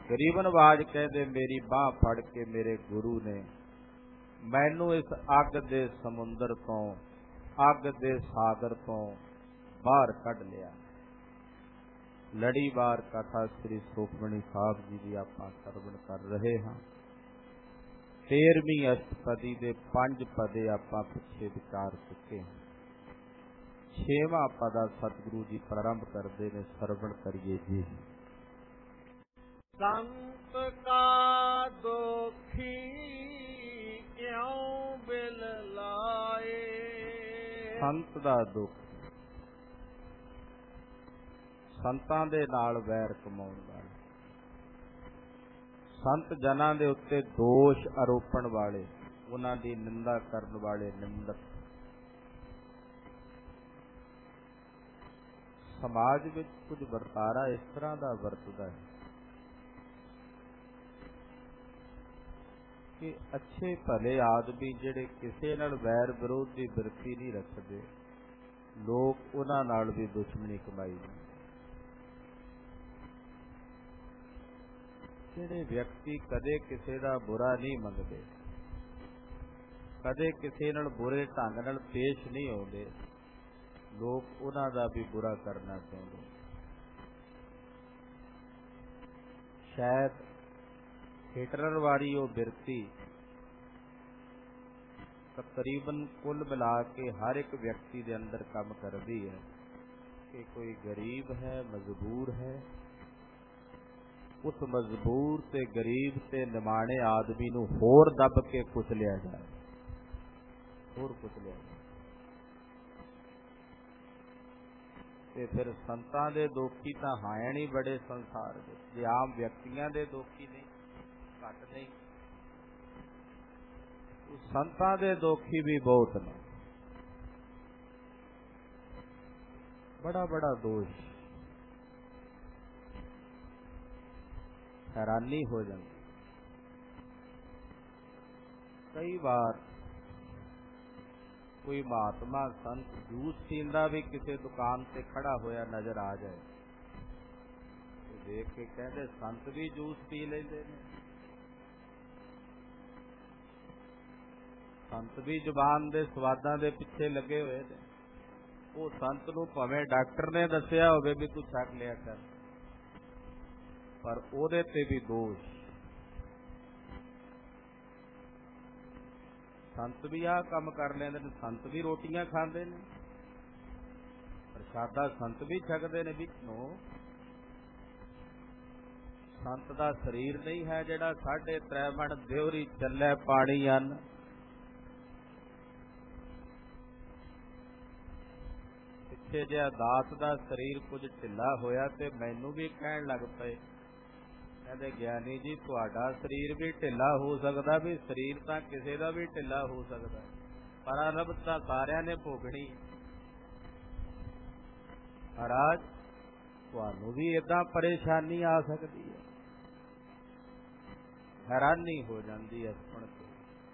ਗਰੀਬਨਵਾਜ ਕਹਿੰਦੇ ਮੇਰੀ ਬਾਂਹ ਫੜ ਕੇ ਮੇਰੇ ਗੁਰੂ ਨੇ ਮੈਨੂੰ ਇਸ ਅੱਗ ਦੇ ਸਮੁੰਦਰ ਤੋਂ, ਅੱਗ ਦੇ ਸਾਗਰ ਤੋਂ ਬਾਹਰ ਕੱਢ ਲਿਆ। ਲੜੀਵਾਰ ਕਥਾ ਸ੍ਰੀ ਸੁਖਮਨੀ ਸਾਹਿਬ ਜੀ ਦੀ ਆਪਾਂ ਸਰਵਣ ਕਰ ਰਹੇ ਹਾਂ। 13ਵੀਂ ਅਸ਼ਟਪਦੀ ਦੇ 5 ਪਦੇ ਆਪਾਂ ਪਿੱਛੇ ਵਿਚਾਰ ਚੁੱਕੇ ਹਾਂ। 6ਵਾਂ ਪਦਾ ਸਤਿਗੁਰੂ ਜੀ ਪ੍ਰਾਰੰਭ ਕਰਦੇ ਨੇ, ਸਰਵਣ ਕਰੀਏ ਜੀ। ਸੰਤ ਕਾ ਦੁਖੀ ਕਿਉਂ ਬਿਲ ਲਾਏ। ਸੰਤ ਦਾ ਦੁੱਖ, ਸੰਤਾਂ ਦੇ ਨਾਲ ਵੈਰ ਕਮਾਉਣ ਵਾਲੇ, ਸੰਤ ਜਨਾਂ ਦੇ ਉੱਤੇ ਦੋਸ਼ ਆਰੋਪਣ ਵਾਲੇ, ਉਹਨਾਂ ਦੀ ਨਿੰਦਾ ਕਰਨ ਵਾਲੇ ਨਿੰਦਕ। ਸਮਾਜ ਵਿੱਚ ਕੁਝ ਵਰਤਾਰਾ ਇਸ ਤਰ੍ਹਾਂ ਦਾ ਵਰਤਦਾ ਹੈ ਕਿ ਅੱਛੇ ਭਲੇ ਆਦਮੀ ਜਿਹੜੇ ਕਿਸੇ ਨਾਲ ਵੈਰ ਵਿਰੋਧ ਦੀ ਬਿਰਤੀ ਨਹੀਂ ਰੱਖਦੇ, ਲੋਕ ਉਹਨਾਂ ਨਾਲ ਵੀ ਦੁਸ਼ਮਣੀ ਕਮਾਈ ਜਾਂਦੇ। ਜਿਹੜੇ ਵਿਅਕਤੀ ਕਦੇ ਕਿਸੇ ਦਾ ਬੁਰਾ ਨਹੀਂ ਮੰਗਦੇ, ਕਦੇ ਕਿਸੇ ਨਾਲ ਬੁਰੇ ਢੰਗ ਨਾਲ ਪੇਸ਼ ਨਹੀਂ ਆਉਂਦੇ, ਲੋਕ ਉਹਨਾਂ ਦਾ ਵੀ ਬੁਰਾ ਕਰਨਾ ਚਾਹੁੰਦੇ। ਸ਼ਾਇਦ ਹਿਟਲਰ ਵਾਲੀ ਉਹ ਬਿਰਤੀ ਤਕਰੀਬਨ ਕੁੱਲ ਮਿਲਾ ਕੇ ਹਰ ਇੱਕ ਵਿਅਕਤੀ ਦੇ ਅੰਦਰ ਕੰਮ ਕਰਦੀ ਹੈ ਕਿ ਕੋਈ ਗਰੀਬ ਹੈ, ਮਜਬੂਰ ਹੈ, ਉਸ ਮਜਬੂਰ ਤੇ ਗਰੀਬ ਤੇ ਨਿਮਾਣੇ ਆਦਮੀ ਨੂੰ ਹੋਰ ਦੱਬ ਕੇ ਕੁਚਲਿਆ ਜਾਏ, ਹੋਰ ਕੁਚਲਿਆ ਜਾਏ। ਤੇ ਫਿਰ ਸੰਤਾਂ ਦੇ ਦੋਖੀ ਤਾਂ ਹੈ ਨਹੀਂ ਬੜੇ ਸੰਸਾਰ ਦੇ, ਜੇ ਆਮ ਵਿਅਕਤੀਆਂ ਦੇ ਦੋਖੀ ਨਹੀਂ, ਘੱਟ ਨਹੀਂ, ਸੰਤਾਂ ਦੇ ਦੋਖੀ ਵੀ ਬਹੁਤ ਨੇ। ਬੜਾ ਬੜਾ ਦੋਸ਼, हैरानी हो जाती। कई बार कोई महात्मा संत जूस पींदा भी किसी दुकान से खड़ा होया नजर आ जाए तो देख के कहते संत भी जूस पी लेंदे ने, संत भी जुबान दे स्वादां दे पिछे लगे हुए ने। वो संत नूं भावें डॉक्टर ने दसिया होवे भी तू छक लिया कर, पर ओदे ते भी दोष। संत भी आ काम कर लेंदे ने, संत भी रोटियां खांदे ने, प्रसादा संत भी छकदे ने विचों। संत दा शरीर नहीं है जिहड़ा 3.5 मण देवरी चलै पानी अन्न। पिछे जिहा दास दा शरीर कुछ ढिला होया ते मैनू भी कहण लग पए, कहते ज्ञानी जी तुहाडा शरीर भी ढिला हो सकता, भी शरीर तां किसी दा भी ढिला हो सकता, पर रब तां सारियां ने भोगणी। महाराज तुहानू भी इदां परेशानी आ सकती है। हैरानी हो जाती है सुण के।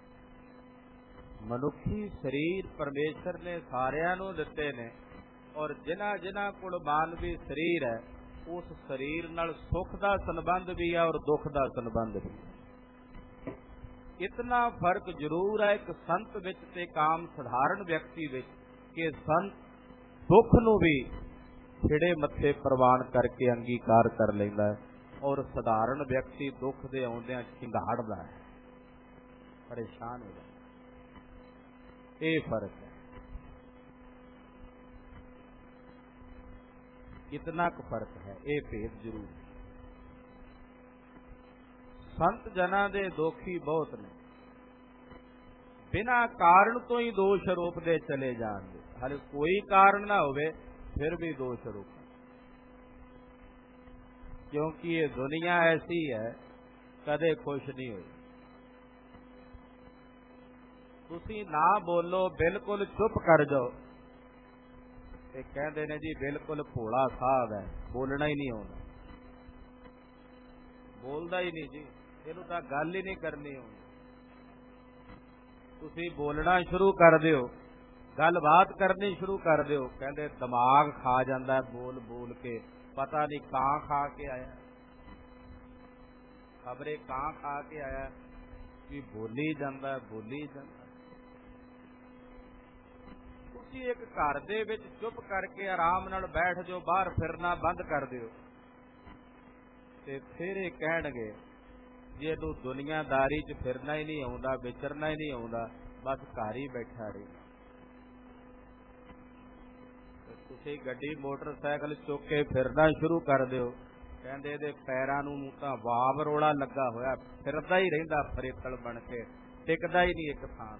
मनुखी शरीर परमेश्वर ने सारियां नू दिते ने, और जिन्हां जिन्हां कोल मानवी शरीर है उस शरीर नाल सुख दा संबंध भी है और दुख दा संबंध भी है। इतना फर्क जरूर है एक संत विच ते आम साधारण व्यक्ति विच कि संत दुख नू भी छिड़े मत्थे प्रवान करके अंगीकार कर लैंदा है, और साधारण व्यक्ति दुख दे आउंदियां झिंगाड़दा है, परेशान हो जाता। ये फर्क है, इतना क फर्क है, ये भेद जरूर है। संत जना दे दोखी बहुत ने, बिना कारण तो ही दोष आरोपते चले जाएंगे, हाले कोई कारण ना होवे फिर भी दोष आरोप, क्योंकि ये दुनिया ऐसी है कदे खुश नहीं हुई। तुसी ना बोलो, बिल्कुल चुप कर जाओ, ते कहते ने जी बिल्कुल भोला साहब है, बोलना ही नहीं होना, बोलता ही नहीं जी, इनू तां गल ही नहीं करनी होनी। तुसी बोलना शुरू कर दिओ, गल बात करनी शुरू कर दिओ, कहते दिमाग खा जाता है बोल बोल के, पता नहीं कहां खा के आया। ਖਬਰੇ ਕਾਂ ਖਾ ਕੇ ਆਇਆ ਵੀ ਬੋਲੀ ਜਾਂਦਾ ਬੋਲੀ ਜਾਂਦਾ। ਤੁਸੀਂ ਇੱਕ ਘਰ ਦੇ ਵਿੱਚ ਚੁੱਪ ਕਰਕੇ ਆਰਾਮ ਨਾਲ ਬੈਠ ਜਾਓ, ਬਾਹਰ ਫਿਰਨਾ ਬੰਦ ਕਰ ਦਿਓ, ਤੇ ਫਿਰ ਇਹ ਕਹਿਣਗੇ ਜੇ ਇਹਨੂੰ ਦੁਨੀਆਦਾਰੀ 'ਚ ਫਿਰਨਾ ਹੀ ਨਹੀਂ ਆਉਂਦਾ, ਵਿਚਰਨਾ ਹੀ ਨਹੀਂ ਆਉਂਦਾ, ਬਸ ਘਰ ਹੀ ਬੈਠਾ ਰਹੀ। ਤੁਸੀਂ ਗੱਡੀ ਮੋਟਰਸਾਈਕਲ ਚੁੱਕ ਕੇ ਫਿਰਨਾ ਸ਼ੁਰੂ ਕਰ ਦਿਓ, ਕਹਿੰਦੇ ਇਹਦੇ ਪੈਰਾਂ ਨੂੰ ਤਾਂ ਵਾਵ ਰੋਲਾ ਲੱਗਾ ਹੋਇਆ, ਫਿਰਦਾ ਹੀ ਰਹਿੰਦਾ ਫਰੇਕਲ ਬਣ ਕੇ, ਟਿਕਦਾ ਹੀ ਨਹੀਂ ਇੱਕ ਥਾਂ।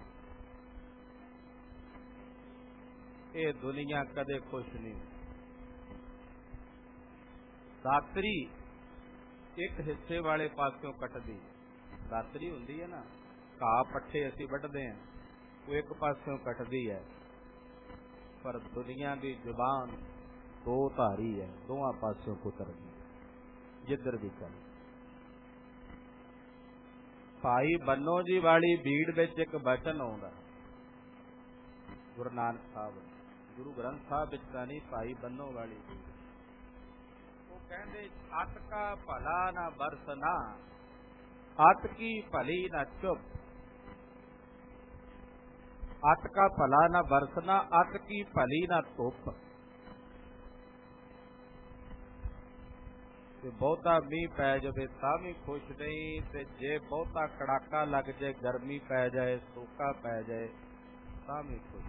ਇਹ ਦੁਨੀਆ ਕਦੇ ਖੁਸ਼ ਨਹੀਂ। ਦਾਤਰੀ ਇੱਕ ਹਿੱਸੇ ਵਾਲੇ ਪਾਸਿਓਂ ਕੱਟਦੀ, ਦਾਤਰੀ ਹੁੰਦੀ ਹੈ ਨਾ, ਘਾਹ ਪੱਠੇ ਅਸੀਂ ਵੱਢਦੇ ਹਾਂ, ਉਹ ਇੱਕ ਪਾਸਿਓਂ ਕੱਟਦੀ ਹੈ, ਪਰ ਦੁਨੀਆ ਦੀ ਜ਼ੁਬਾਨ ਦੋ ਧਾਰੀ ਹੈ, ਦੋਵਾਂ ਪਾਸਿਓਂ ਕੁਤਰਦੀ ਜਿੱਧਰ ਵੀ ਚੱਲ। ਭਾਈ ਬੰਨੋ ਜੀ ਵਾਲੀ ਬੀੜ ਵਿੱਚ ਇੱਕ ਬਚਨ ਆਉਂਦਾ, ਗੁਰੂ ਨਾਨਕ ਸਾਹਿਬ ਗੁਰੂ ਗ੍ਰੰਥ ਸਾਹਿਬ ਵਿੱਚ ਤਾਂ ਨਹੀਂ, ਭਾਈ ਬੰਨੋ ਵਾਲੀ ਬੀੜ, ਉਹ ਕਹਿੰਦੇ ਅੱਤ ਕਾ ਭਲਾ ਨਾ ਬਰਸਨਾ, ਅੱਤ ਕੀ ਭਲੀ ਨਾ ਚੁੱਪ, ਅੱਤ ਕਾ ਭਲਾ ਨਾ ਬਰਸਨਾ, ਅੱਤ ਕੀ ਭਲੀ ਨਾ ਧੁੱਪ। ਤੇ ਬਹੁਤਾ ਮੀਂਹ ਪੈ ਜਾਵੇ ਤਾਂ ਵੀ ਖੁਸ਼ ਨਹੀਂ, ਤੇ ਜੇ ਬਹੁਤਾ ਕੜਾਕਾ ਲੱਗ ਜਾਏ, ਗਰਮੀ ਪੈ ਜਾਏ, ਸੋਕਾ ਪੈ ਜਾਏ ਤਾਂ ਵੀ ਖੁਸ਼।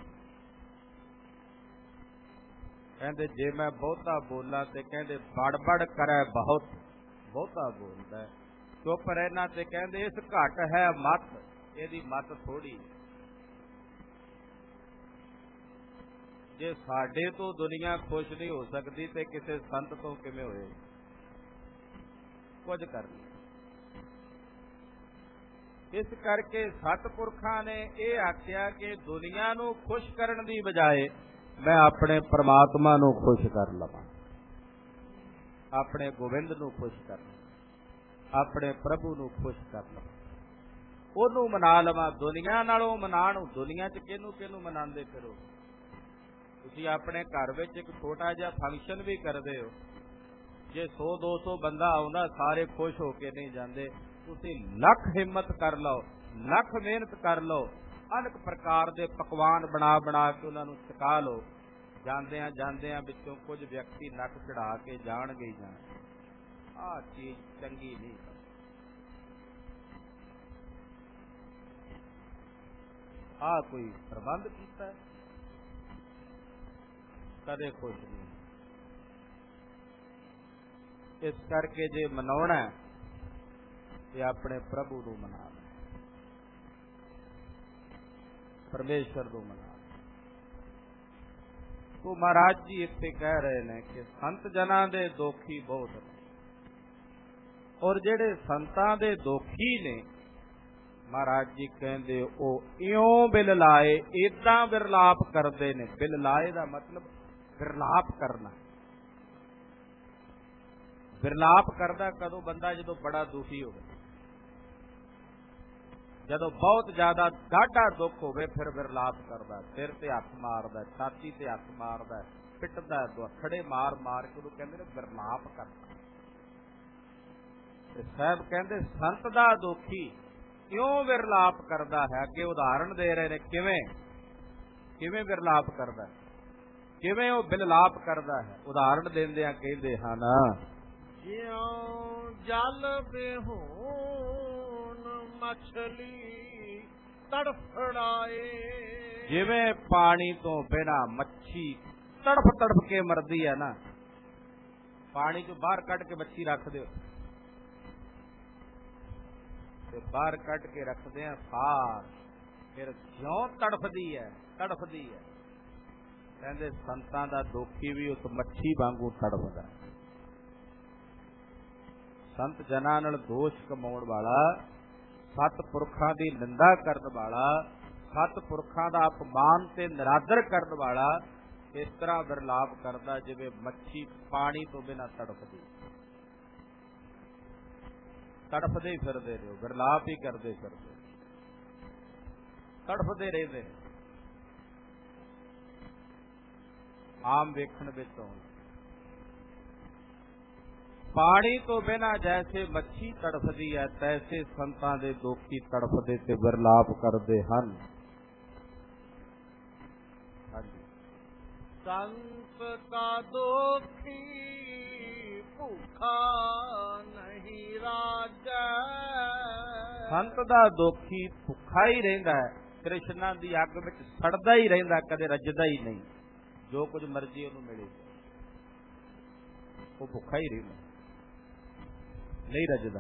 ਕਹਿੰਦੇ ਜੇ ਮੈਂ ਬਹੁਤਾ ਬੋਲਾਂ ਤੇ ਕਹਿੰਦੇ ਬੜਬੜ ਕਰੇ ਬਹੁਤ, ਬਹੁਤਾ ਬੋਲਦਾ, ਚੁੱਪ ਰਹਿਣਾ ਤੇ ਕਹਿੰਦੇ ਇਸ ਘੱਟ ਹੈ ਮੱਤ, ਇਹਦੀ ਮੱਤ ਥੋੜੀ। ਜੇ ਸਾਡੇ ਤੋਂ ਦੁਨੀਆ ਖੁਸ਼ ਨਹੀਂ ਹੋ ਸਕਦੀ ਤੇ ਕਿਸੇ ਸੰਤ ਤੋਂ ਕਿਵੇਂ ਹੋਏ? ਕੁਝ ਕਰਨੀ। ਇਸ ਕਰਕੇ ਸਤਿਪੁਰਖਾਂ ਨੇ ਇਹ ਆਖਿਆ ਕਿ ਦੁਨੀਆ ਨੂੰ ਖੁਸ਼ ਕਰਨ ਦੀ ਬਜਾਏ ਮੈਂ ਆਪਣੇ ਪ੍ਰਮਾਤਮਾ ਨੂੰ ਖੁਸ਼ ਕਰ ਲਵਾਂ, ਆਪਣੇ ਗੋਬਿੰਦ ਨੂੰ ਖੁਸ਼ ਕਰ ਲਵਾਂ, ਆਪਣੇ ਪ੍ਰਭੂ ਨੂੰ ਖੁਸ਼ ਕਰ ਲਵਾਂ, ਉਹਨੂੰ ਮਨਾ ਲਵਾਂ। ਦੁਨੀਆ ਨਾਲੋਂ ਮਨਾਣ, ਦੁਨੀਆ 'ਚ ਕਿਹਨੂੰ ਕਿਹਨੂੰ ਮਨਾਉਂਦੇ ਫਿਰੋ? ਤੁਸੀਂ ਆਪਣੇ ਘਰ ਵਿੱਚ ਇੱਕ ਛੋਟਾ ਜਿਹਾ ਫੰਕਸ਼ਨ ਵੀ ਕਰਦੇ ਹੋ, ਜੇ 100-200 ਬੰਦਾ ਆਉਂਦਾ, ਸਾਰੇ ਖੁਸ਼ ਹੋ ਕੇ ਨਹੀਂ ਜਾਂਦੇ। ਤੁਸੀਂ ਲੱਖ ਹਿੰਮਤ ਕਰ ਲਓ, ਲੱਖ ਮਿਹਨਤ ਕਰ ਲਓ, ਅਨੇਕ ਪ੍ਰਕਾਰ ਦੇ ਪਕਵਾਨ ਬਣਾ ਬਣਾ ਕੇ ਉਹਨਾਂ ਨੂੰ ਛਕਾ ਲਓ, ਜਾਂਦਿਆਂ ਜਾਂਦਿਆਂ ਵਿੱਚੋਂ ਕੁਝ ਵਿਅਕਤੀ ਨੱਕ ਚੜਾ ਕੇ ਜਾਣਗੇ ਹੀ ਜਾਣ, ਆਹ ਚੀਜ਼ ਚੰਗੀ ਨਹੀਂ। ਆਹ ਕੋਈ ਪ੍ਰਬੰਧ ਕੀਤਾ, ਕਦੇ ਖੁਸ਼ ਨਹੀਂ। ਇਸ ਕਰਕੇ ਜੇ ਮਨਾਉਣਾ ਤੇ ਆਪਣੇ ਪ੍ਰਭੂ ਨੂੰ ਮਨਾ, ਪਰਮੇਸ਼ਰ ਨੂੰ ਮਨਾ। ਉਹ ਮਹਾਰਾਜ ਜੀ ਇੱਥੇ ਕਹਿ ਰਹੇ ਨੇ ਕਿ ਸੰਤ ਜਨਾਂ ਦੇ ਦੋਖੀ ਬਹੁਤ ਨੇ, ਔਰ ਜਿਹੜੇ ਸੰਤਾਂ ਦੇ ਦੋਖੀ ਨੇ, ਮਹਾਰਾਜ ਜੀ ਕਹਿੰਦੇ ਉਹ ਇਉਂ ਬਿਲ ਲਾਏ, ਏਦਾਂ ਵਿਰਲਾਪ ਕਰਦੇ ਨੇ। ਬਿਲ ਲਾਏ ਦਾ ਮਤਲਬ ਵਿਰਲਾਪ ਕਰਨਾ। ਵਿਰਲਾਪ ਕਰਦਾ ਕਦੋਂ ਬੰਦਾ? ਜਦੋਂ ਬੜਾ ਦੁਖੀ ਹੋਵੇ, ਜਦੋਂ ਬਹੁਤ ਜ਼ਿਆਦਾ ਡਾਢਾ ਦੁੱਖ ਹੋਵੇ, ਫਿਰ ਵਿਰਲਾਪ ਕਰਦਾ, ਸਿਰ ਤੇ ਹੱਥ ਮਾਰਦਾ, ਛਾਤੀ ਤੇ ਹੱਥ ਮਾਰਦਾ, ਪਿੱਟਦਾ, ਦੁੱਖੜੇ ਮਾਰ ਮਾਰ ਕੇ ਉਹਨੂੰ ਕਹਿੰਦੇ ਨੇ ਵਿਰਲਾਪ ਕਰਦਾ। ਤੇ ਸਾਹਿਬ ਕਹਿੰਦੇ ਸੰਤ ਦਾ ਦੁਖੀ ਕਿਉਂ ਵਿਰਲਾਪ ਕਰਦਾ ਹੈ? ਅੱਗੇ ਉਦਾਹਰਣ ਦੇ ਰਹੇ ਨੇ, ਕਿਵੇਂ ਵਿਰਲਾਪ ਕਰਦਾ, ਕਿਵੇਂ ਉਹ ਵਿਰਲਾਪ ਕਰਦਾ ਹੈ। ਉਦਾਹਰਣ ਦਿੰਦਿਆਂ ਕਹਿੰਦੇ ਹਨ, ਜਿਉਂ ਜਲ ਬਿਹੂਣ ਮਛਲੀ ਤੜਫੜਾਏ, ਜਿਵੇਂ ਪਾਣੀ ਤੋਂ ਬਿਨਾਂ ਮੱਛੀ ਤੜਫ ਤੜਫ ਕੇ ਮਰਦੀ ਹੈ ਨਾ, ਪਾਣੀ ਚੋਂ ਬਾਹਰ ਕੱਢ ਕੇ ਮੱਛੀ ਰੱਖ ਦਿਓ, ਤੇ ਬਾਹਰ ਕੱਢ ਕੇ ਰੱਖਦੇ ਆ ਸਾਰ, ਫਿਰ ਜਿਉਂ ਤੜਫਦੀ ਹੈ। ਕਹਿੰਦੇ ਸੰਤਾਂ ਦਾ ਦੋਖੀ ਵੀ ਉਸ ਮੱਛੀ ਵਾਂਗੂ ਤੜਫਦਾ। ਸੰਤ ਜਨਾਂ ਨਾਲ ਦੋਸ਼ ਕਮਾਉਣ ਵਾਲਾ, ਸਤਿਪੁਰਖਾਂ ਦੀ ਨਿੰਦਾ ਕਰਨ ਵਾਲਾ, ਸਤਿਪੁਰਖਾਂ ਦਾ ਅਪਮਾਨ ਤੇ ਨਿਰਾਦਰ ਕਰਨ ਵਾਲਾ ਇਸ ਤਰ੍ਹਾਂ ਵਿਰਲਾਪ ਕਰਦਾ ਜਿਵੇਂ ਮੱਛੀ ਪਾਣੀ ਤੋਂ ਬਿਨਾਂ ਤੜਫਦੀ। ਤੜਫਦੇ ਹੀ ਫਿਰਦੇ ਨੇ, ਵਿਰਲਾਪ ਹੀ ਕਰਦੇ ਫਿਰਦੇ, ਤੜਫਦੇ ਰਹਿੰਦੇ। ਆਮ ਵੇਖਣ ਵਿੱਚ ਆਉਂਦਾ ਪਾਣੀ ਤੋਂ ਬਿਨਾ ਜੈਸੇ ਮੱਛੀ ਤੜਫਦੀ ਹੈ, ਤੈਸੇ ਸੰਤਾਂ ਦੇ ਦੋਖੀ ਤੜਫਦੇ ਤੇ ਵਿਰਲਾਪ ਕਰਦੇ ਹਨ। ਹਾਂਜੀ। संत का दोखी भूखा नहीं राजा। ਸੰਤ ਦਾ ਦੋਖੀ ਭੁੱਖਾ ਹੀ ਰਹਿੰਦਾ ਹੈ, ਕ੍ਰਿਸ਼ਨਾ ਦੀ ਅੱਗ ਵਿੱਚ ਸੜਦਾ ਹੀ ਰਹਿੰਦਾ, ਕਦੇ ਰੱਜਦਾ ਹੀ ਨਹੀਂ। ਜੋ ਕੁਝ ਮਰਜ਼ੀ ਉਹਨੂੰ ਮਿਲੇ ਉਹ ਭੁੱਖਾ ਹੀ ਰਹਿੰਦਾ, ਨਹੀਂ ਰੱਜਦਾ।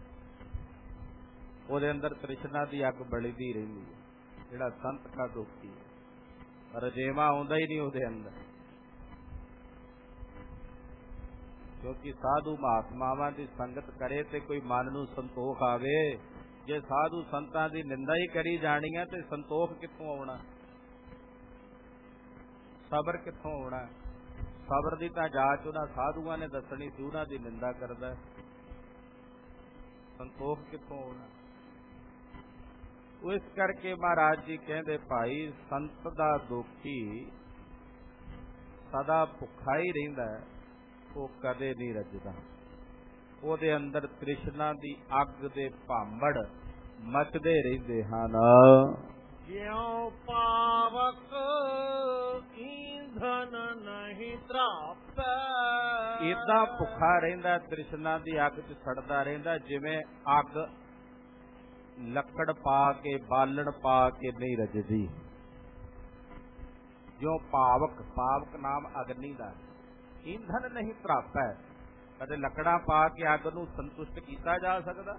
ਉਹਦੇ ਅੰਦਰ ਕ੍ਰਿਸ਼ਨਾ ਦੀ ਅੱਗ ਬਲਦੀ ਰਹਿੰਦੀ ਹੈ। ਜਿਹੜਾ ਸੰਤ ਦਾ ਦੋਖੀ ਹੈ, ਰਜੇਵਾ ਆਉਂਦਾ ਹੀ ਨਹੀਂ ਉਹਦੇ ਅੰਦਰ, ਕਿਉਂਕਿ ਸਾਧੂ ਮਹਾਤਮਾਵਾਂ ਦੀ ਸੰਗਤ ਕਰੇ ਤੇ ਕੋਈ ਮਨ ਨੂੰ ਸੰਤੋਖ ਆਵੇ। ਜੇ ਸਾਧੂ ਸੰਤਾਂ ਦੀ ਨਿੰਦਾ ਹੀ ਕਰੀ ਜਾਣੀ ਹੈ ਤੇ ਸੰਤੋਖ ਕਿੱਥੋਂ ਆਉਣਾ, ਸਬਰ ਕਿੱਥੋਂ ਆਉਣਾ? ਸਬਰ ਦੀ ਤਾਂ ਜਾਂਚ ਉਹਨਾਂ ਸਾਧੂਆਂ ਨੇ ਦੱਸਣੀ ਸੀ, ਉਹਨਾਂ ਦੀ ਨਿੰਦਾ ਕਰਦਾ, ਸੰਤੋਖ ਕਿੱਥੋਂ ਆਉਣਾ? ਇਸ ਕਰਕੇ ਮਹਾਰਾਜ ਜੀ ਕਹਿੰਦੇ ਭਾਈ ਸੰਤ ਦਾ ਦੋਖੀ ਸਦਾ ਭੁੱਖਾ ਹੀ ਰਹਿੰਦਾ, ਉਹ ਕਦੇ ਨਹੀਂ ਰੱਜਦਾ। ਉਹਦੇ ਅੰਦਰ ਤ੍ਰਿਸ਼ਨਾ ਦੀ ਅੱਗ ਦੇ ਭਾਂਬੜ ਮਚਦੇ ਰਹਿੰਦੇ ਹਨ। ਜਿਉ ਪਾਵਕ ਈਂਧਨ ਨਹੀਂ ਤਰਾਪੈ। ਏਦਾਂ ਭੁੱਖਾ ਰਹਿੰਦਾ, ਤ੍ਰਿਸ਼ਨਾ ਦੀ ਅੱਗ 'ਚ ਸੜਦਾ ਰਹਿੰਦਾ, ਜਿਵੇਂ ਅੱਗ ਲੱਕੜ ਪਾ ਕੇ ਬਾਲਣ ਪਾ ਕੇ ਨਹੀਂ ਰੱਜਦੀ। ਜਿਉ ਪਾਵਕ, ਪਾਵਕ ਨਾਮ ਅਗਨੀ ਦਾ, ਈਂਧਨ ਨਹੀਂ ਤਰਾਪੈ। ਕਦੇ ਲੱਕੜਾਂ ਪਾ ਕੇ ਅੱਗ ਨੂੰ ਸੰਤੁਸ਼ਟ ਕੀਤਾ ਜਾ ਸਕਦਾ?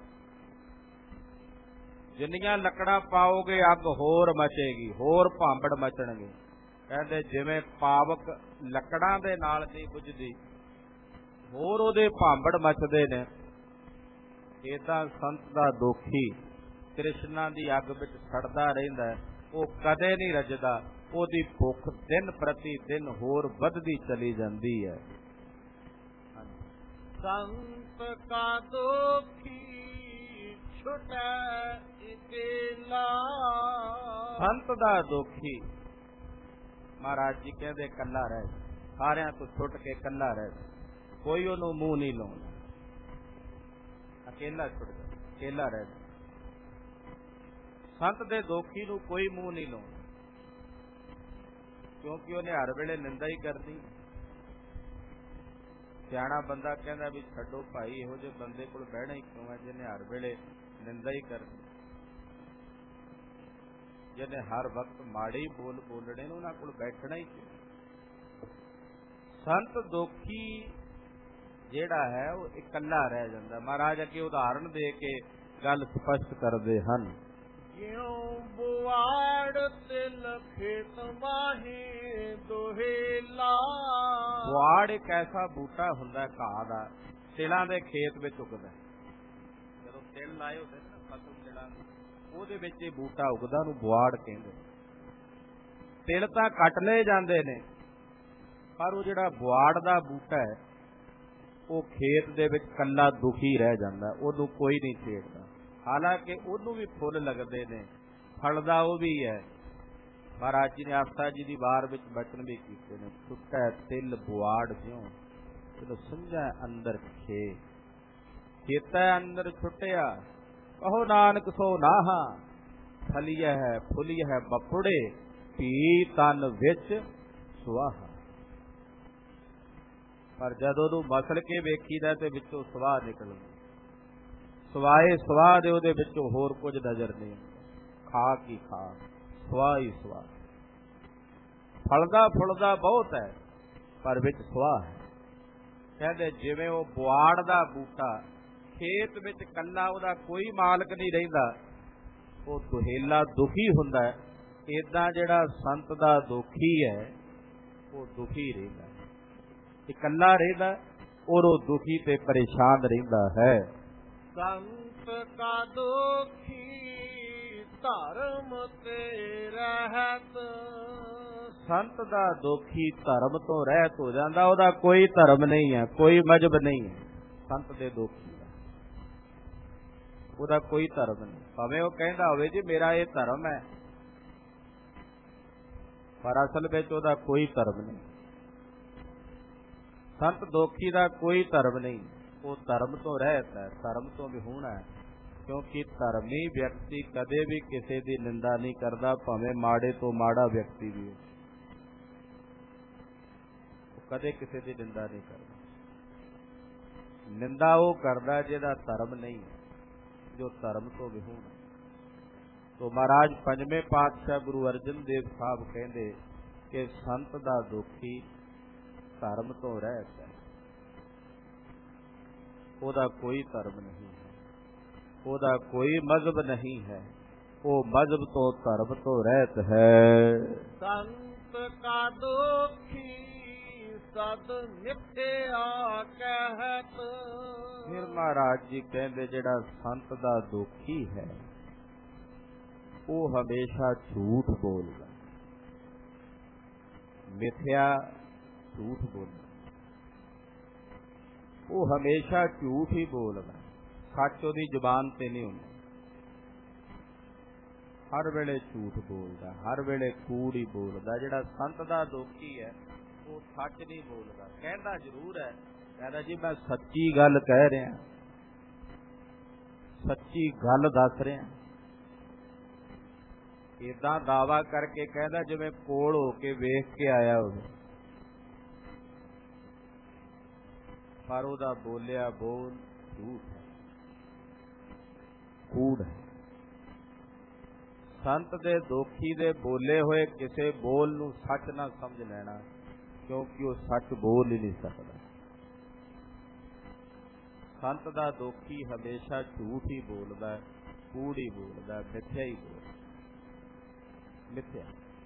ਜਿੰਨੀਆਂ ਲੱਕੜਾਂ ਪਾਓਗੇ ਅੱਗ ਹੋਰ ਮਚੇਗੀ, ਹੋਰ ਭਾਂਬੜ ਮਚਣਗੇ। ਕਹਿੰਦੇ ਜਿਵੇਂ ਪਾਵਕ ਲੱਕੜਾਂ ਦੇ ਨਾਲ ਨਹੀਂ ਬੁਝਦੀ, ਹੋਰ ਉਹਦੇ ਭਾਂਬੜ ਮਚਦੇ ਨੇ, ਏਦਾਂ ਸੰਤ ਦਾ ਦੋਖੀ ਕ੍ਰਿਸ਼ਨਾ ਦੀ ਅੱਗ ਵਿੱਚ ਸੜਦਾ ਰਹਿੰਦਾ, ਉਹ ਕਦੇ ਨਹੀਂ ਰੱਜਦਾ। ਉਹਦੀ ਭੁੱਖ ਦਿਨ ਪ੍ਰਤੀ ਦਿਨ ਹੋਰ ਵੱਧਦੀ ਚਲੀ ਜਾਂਦੀ ਹੈ। ਸੰਤ ਕਾ ਦੋਖੀ ਛੁਟੈ ਇਕੇਲਾ। ਸੰਤ ਦਾ ਦੋਖੀ ਮਹਾਰਾਜ ਜੀ ਕਹਿੰਦੇ ਇਕੱਲਾ ਰਹਿ, ਸਾਰਿਆਂ ਤੋਂ ਛੁੱਟ ਕੇ ਇਕੱਲਾ ਰਹਿ, ਕੋਈ ਉਹਨੂੰ ਮੂੰਹ ਨਹੀਂ ਲਾਉਂਦਾ, ਅਕੇਲਾ ਛੁੱਟ ਜਾ, ਅਕੇਲਾ ਰਹਿ। ਸੰਤ ਦੇ ਦੋਖੀ ਨੂੰ ਕੋਈ ਮੂੰਹ ਨਹੀਂ ਲਾਉਂਦਾ, ਕਿਉਂਕਿ ਉਹਨੇ ਹਰ ਵੇਲੇ ਨਿੰਦਾ ਹੀ ਕਰਨੀ। ਸਿਆਣਾ ਬੰਦਾ ਕਹਿੰਦਾ ਵੀ ਛੱਡੋ ਭਾਈ, ਇਹੋ ਜਿਹੇ ਬੰਦੇ ਕੋਲ ਬਹਿਣਾ ਹੀ ਕਿਉਂ ਹੈ ਜਿਹਨੇ ਹਰ ਵੇਲੇ ਨਿੰਦਾ ਹੀ ਕਰਨੀ, ਜਿਹਨੇ ਹਰ ਵਕਤ ਮਾੜੇ ਹੀ ਬੋਲ ਬੋਲਣੇ ਨੇ, ਉਹਨਾਂ ਕੋਲ ਬੈਠਣਾ ਹੀ ਕਿਉਂ। ਸੰਤ ਦੋਖੀ ਜਿਹੜਾ ਹੈ ਉਹ ਇਕੱਲਾ ਰਹਿ ਜਾਂਦਾ। ਮਹਾਰਾਜ ਅੱਗੇ ਉਦਾਹਰਣ ਦੇ ਕੇ ਗੱਲ ਸਪਸ਼ਟ ਕਰਦੇ ਹਨ। ਜਿਉ ਬੁਆੜ ਤਿਲ ਖੇਤ ਵਾਹੇ ਦੋਹੇਲਾ। ਬੁਆੜ ਇੱਕ ਐਸਾ ਬੂਟਾ ਹੁੰਦਾ ਘਾਹ ਦਾ, ਤਿਲਾਂ ਦੇ ਖੇਤ ਵਿੱਚ ਉੱਗਦਾ। ਜਦੋਂ ਤਿਲ ਲਾਏ ਹੁੰਦੇ ਨੇ ਨਾ ਫਸਲ ਤਿਲਾਂ ਦੀ, ਉਹਦੇ ਵਿੱਚ ਇਹ ਬੂਟਾ ਉੱਗਦਾ, ਉਹਨੂੰ ਬੁਆੜ ਕਹਿੰਦੇ। ਤਿਲ ਤਾਂ ਕੱਟ ਲਏ ਜਾਂਦੇ ਨੇ, ਪਰ ਉਹ ਜਿਹੜਾ ਬੁਆੜ ਦਾ ਬੂਟਾ ਹੈ ਉਹ ਖੇਤ ਦੇ ਵਿੱਚ ਕੱਲਾ ਦੁਖੀ ਰਹਿ ਜਾਂਦਾ, ਉਹਨੂੰ ਕੋਈ ਨਹੀਂ ਛੇੜਦਾ। ਹਾਲਾਂਕਿ ਉਹਨੂੰ ਵੀ ਫੁੱਲ ਲੱਗਦੇ ਨੇ, ਫਲਦਾ ਉਹ ਵੀ ਹੈ। ਮਹਾਰਾਜ ਜੀ ਨੇ ਆਸਾ ਜੀ ਦੀ ਵਾਰ ਵਿੱਚ ਬਚਨ ਵੀ ਕੀਤੇ ਨੇ, ਛੁੱਟੈ ਤਿਲ ਬੁਆੜ ਜਿਉ ਜਦੋਂ ਸਮਝਾ ਅੰਦਰ ਖੇ, ਖੇਤਾ ਅੰਦਰ ਛੁੱਟਿਆ ਕਹੋ ਨਾਨਕ ਸੋ ਨਾਹਾ, ਫਲੀਆ ਹੈ ਫੁਲੀਆ ਹੈ ਬਪੁੜੇ, ਭੀ ਤਨ ਵਿੱਚ ਸੁਆਹਾ। ਪਰ ਜਦੋਂ ਉਹਨੂੰ ਮਸਲ ਕੇ ਵੇਖੀਦਾ ਤੇ ਵਿੱਚੋਂ ਸਵਾਹ ਨਿਕਲਦਾ, ਸਵਾਏ ਸਵਾਹ ਦੇ ਉਹਦੇ ਵਿੱਚੋਂ ਹੋਰ ਕੁਝ ਨਜ਼ਰ ਨਹੀਂ, ਖਾ ਕੀ ਖਾ, ਸਵਾਹ ਹੀ ਸਵਾਹ। ਫਲਦਾ ਫੁੱਲਦਾ ਬਹੁਤ ਹੈ ਪਰ ਵਿੱਚ ਸਵਾਹ ਹੈ। ਕਹਿੰਦੇ ਜਿਵੇਂ ਉਹ ਬੁਆੜ ਦਾ ਬੂਟਾ ਖੇਤ ਵਿੱਚ ਕੱਲਾ, ਉਹਦਾ ਕੋਈ ਮਾਲਕ ਨਹੀਂ ਰਹਿੰਦਾ, ਉਹ ਦੁਹੇਲਾ ਦੁਖੀ ਹੁੰਦਾ ਹੈ, ਏਦਾਂ ਜਿਹੜਾ ਸੰਤ ਦਾ ਦੁਖੀ ਹੈ ਉਹ ਦੁਖੀ ਰਹਿੰਦਾ, ਇਕੱਲਾ ਰਹਿੰਦਾ ਔਰ ਉਹ ਦੁਖੀ ਤੇ ਪਰੇਸ਼ਾਨ ਰਹਿੰਦਾ ਹੈ। ਸੰਤ ਕਾ ਦੋਖੀ ਧਰਮ ਤੇ ਰਹਿਤ। ਸੰਤ ਦਾ ਦੋਖੀ ਧਰਮ ਤੋਂ ਰਹਿਤ ਹੋ ਜਾਂਦਾ, ਉਹਦਾ ਕੋਈ ਧਰਮ ਨਹੀਂ ਹੈ, ਕੋਈ ਮਜ਼ਹਬ ਨਹੀਂ ਹੈ। ਸੰਤ ਦੇ ਦੋਖੀ ਦਾ ਉਹਦਾ ਕੋਈ ਧਰਮ ਨਹੀਂ, ਭਾਵੇਂ ਉਹ ਕਹਿੰਦਾ ਹੋਵੇ ਜੀ ਮੇਰਾ ਇਹ ਧਰਮ ਹੈ, ਪਰ ਅਸਲ ਵਿੱਚ ਉਹਦਾ ਕੋਈ ਧਰਮ ਨਹੀਂ। ਸੰਤ ਦੋਖੀ ਦਾ ਕੋਈ ਧਰਮ ਨਹੀਂ, वो धर्म तो रहत है, धर्म तो विहूण है। क्योंकि धर्मी व्यक्ति कदे भी किसी की निंदा नहीं करता, भावें माड़े तो माड़ा व्यक्ति भी हो, कदे किसी की निंदा नहीं करता। निंदा वो करता जिहदा धर्म नहीं, जो धर्म तो विहूण है। तो महाराज पंजवें पातशाह गुरु अर्जन देव साहब कहते कि संत दा दुखी धर्म तो रहत है, ओदा कोई धर्म नहीं है, ओदा कोई मजहब नहीं है, वो मजहब तो धर्म तो रहत है। संत का दुखी सद मिथ्या कहत। फिर महाराज जी कहते जिहड़ा संत दा दुखी है वो हमेशा झूठ बोलदा, मिथ्या झूठ बोलदा, वो हमेशा झूठ ही बोलदा, सच ओदी जुबान ते नहीं हुंदा। हर वेले झूठ बोलदा, हर वेले कूड़ ही बोलदा। जिहड़ा संत दा दुखी है वो सच नहीं बोलदा, कहता जरूर है, कहता जी मैं सच्ची गल कह रहा, सच्ची गल दस रहा, इदा दावा करके कहता जिवें कोल हो के वेख के आया हो, पर उहदा बोलिया बोल झूठ है, कूड़ है। संत दे दोखी दे बोले होए किसे बोल नूं सच ना समझ लेना, क्योंकि वो सच बोल ही नहीं सकता। संत दा दोखी हमेशा झूठ ही बोलदा है, कूड़ ही बोलदा है, मिथ्या ही बोलदा, मिथ्या।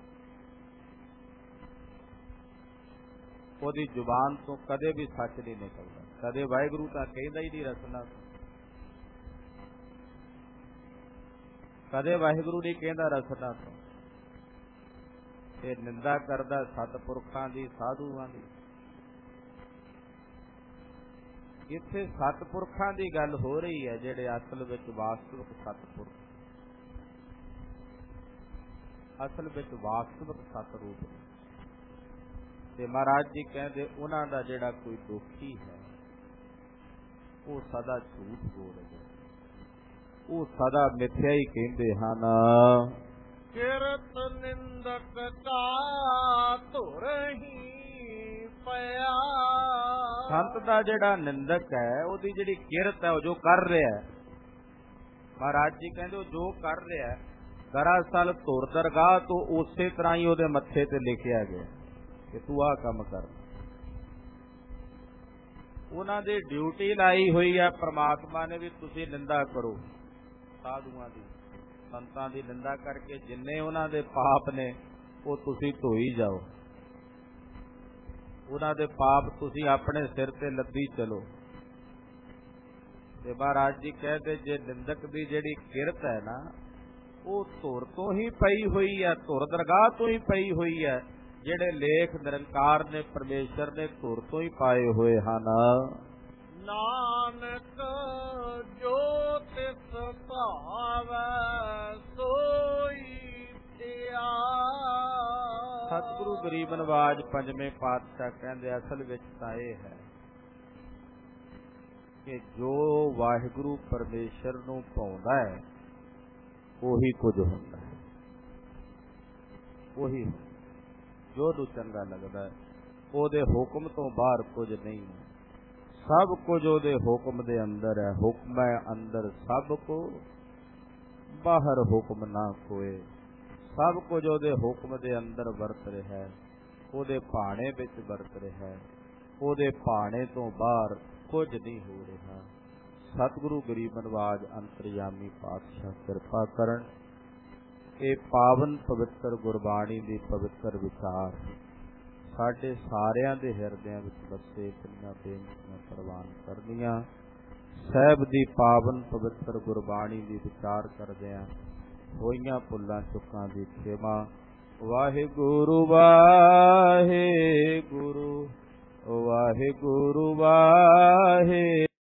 ओदी जुबान तो कदे भी सच नहीं निकलदा, कदे वाहिगुरू तां कहंदा ही नहीं रसना, कदे वाहिगुरू नहीं कहंदा रसना तो। ये निंदा करदा सतपुरखां दी, साधुआं दी। इत्थे सतपुरखां दी गल हो रही है जिहड़े असल विच वास्तविक सतपुरख, असल विच वास्तविक सतरूप ने। ते महाराज जी कहंदे उन्हां दा जिहड़ा कोई दुखी है वो सदा झूठ बोलदे, वो सदा मिथ्या ही कहंदे हन। किरत निंदक का तुरही पया। संत दा जिहड़ा निंदक है ओदी जिहड़ी किरत है, जो कर रहा है, महाराज जी कहंदे जो कर रहा है दरअसल धुर दरगाह तो उसे तरह ही ओदे मत्थे ते लिखिया गया कि तू आ काम कर। उन्हां दी ड्यूटी लाई हुई है परमात्मा ने भी तुसीं निंदा करो साधुआं दी, संतां दी निंदा करके जिन्ने उन्हां दे पाप ने वो तुसीं धोई जाओ, उन्हां दे पाप तुसीं अपने सिर ते लद्दी चलो। ते महाराज जी कहते जे निंदक दी जिहड़ी किरत है ना वो धुर तो ही पई हुई है, धुर दरगाह तो ही पई हुई है। जिहड़े लेख निरंकार ने परमेश्वर ने धुर तो ही पाए हुए हैं। नानक जो तिस भावै सोई थिया। सतगुरु गरीब नवाज पंजवें पातशाह कहंदे असल विच तां इह है कि जो वाहिगुरू परमेश्वर नूं भाउंदा है ਉਹੀ ਕੁਝ ਹੁੰਦਾ है, ਉਹੀ जो नूं चंगा लगदा है, ਉਹਦੇ ਹੁਕਮ ਤੋਂ ਬਾਹਰ ਕੁਝ नहीं है, सब कुछ ਉਹਦੇ ਹੁਕਮ ਦੇ अंदर है। हुक्म है अंदर सब को, बाहर हुक्म ना कोए। सब कुछ ਉਹਦੇ ਹੁਕਮ ਦੇ अंदर ਵਰਤ ਰਿਹਾ है, ਉਹਦੇ ਭਾਣੇ ਵਿੱਚ ਵਰਤ ਰਿਹਾ है, ਉਹਦੇ ਭਾਣੇ ਤੋਂ ਬਾਹਰ ਕੁਝ नहीं हो रहा। सतगुरु गरीब नवाज अंतरयामी पातशाह कृपा करन ये पावन पवित्र गुरबाणी दी पवित्र विचार साडे सारियां दे हिरदियां विच बसे तिन्हां बेनतियां प्रवान करनियां। साहिब दी पावन पवित्र गुरबाणी दी विचार करदिआं होईयां भुल्लां चुकां दी खेमा। वाहिगुरु वाहिगुरु वाहिगुरु वाहे।